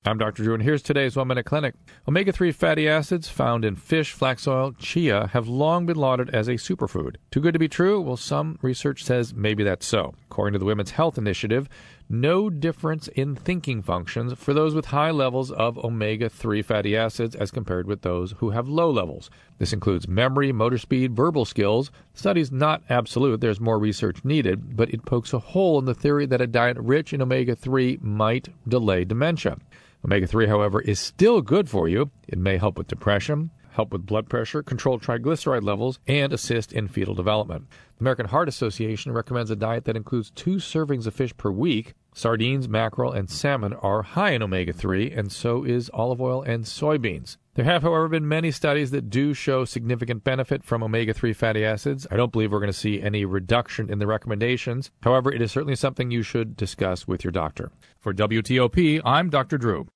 I'm Dr. Drew, and here's today's 1 Minute Clinic. Omega-3 fatty acids found in fish, flax oil, chia have long been lauded as a superfood. Too good to be true? Well, some research says maybe that's so. According to the Women's Health Initiative, no difference in thinking functions for those with high levels of omega-3 fatty acids as compared with those who have low levels. This includes memory, motor speed, verbal skills. The study's not absolute. There's more research needed, but it pokes a hole in the theory that a diet rich in omega-3 might delay dementia. Omega-3, however, is still good for you. It may help with depression, help with blood pressure, control triglyceride levels, and assist in fetal development. The American Heart Association recommends a diet that includes 2 servings of fish per week. Sardines, mackerel, and salmon are high in omega-3, and so is olive oil and soybeans. There have, however, been many studies that do show significant benefit from omega-3 fatty acids. I don't believe we're going to see any reduction in the recommendations. However, it is certainly something you should discuss with your doctor. For WTOP, I'm Dr. Drew.